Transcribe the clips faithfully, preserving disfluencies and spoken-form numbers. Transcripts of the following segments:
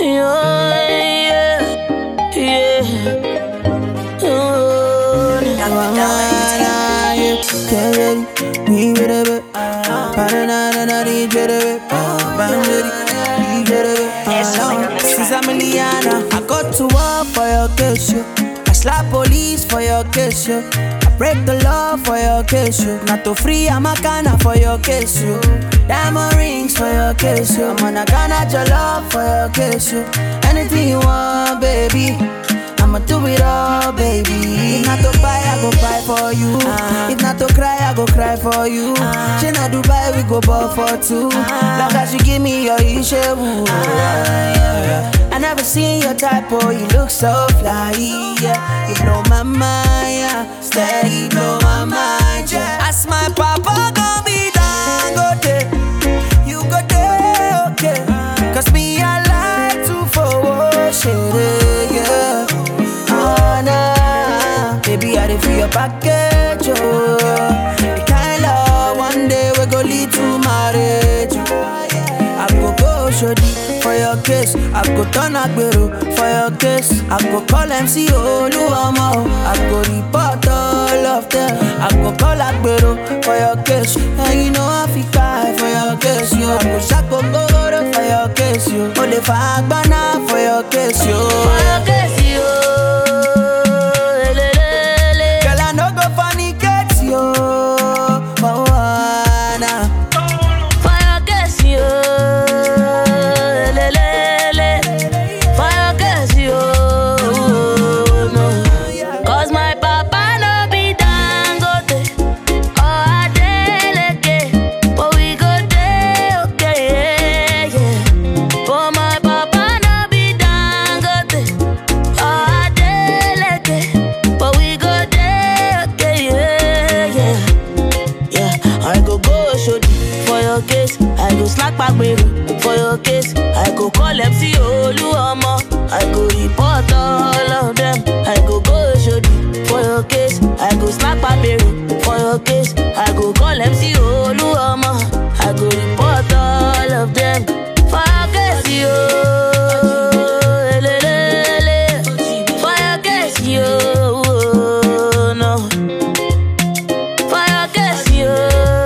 yeah, yeah. Oh, since I'm a Liana, I got to war for your case, yo. I slap police for your case, yo. I break the law for your case, yo. Not to free, I'm a canna for your case, yo. Diamond rings for your case, yo. I'm gonna gonna your love for your case, yo. Anything you want, baby, I'ma do it all, baby. If not to buy, I go buy for you. Uh, if not to cry, I go cry for you. Uh, she not Dubai, we go ball for two. Uh, Long as you give me your issue. Uh, yeah. I never seen your type, oh, you look so fly. Yeah. You blow my mind, yeah. Steady blow my mind, yeah. Ask my papa, gon' be down, go there. You go there, okay. Cause me, I like to forward shit, yeah. Baby, I dey feel your package, oh. The kind love one day we go lead to marriage. I go go shodi for your case. I go turn agbero for your case. I go call M C Oluomo. I go report all of them. I go call agbero for your case. And you know I feel cry for your case, yo. I go shako go for your case, yo. Only for Agbana for your case, yo. for your case, yo. For your case, I go call M C Oluomo. I go report all of them. I go go shodi. For your case, I go slap Agbero. For your case, I go call M C Oluomo. I go report all of them. For your case, yo. For your case, yo. No. For your case, yo.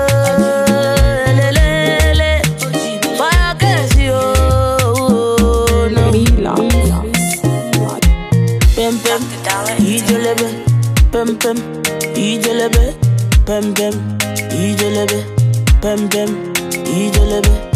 Pem pem, ijelebe, pem pem, ijelebe, pem pem, ijelebe.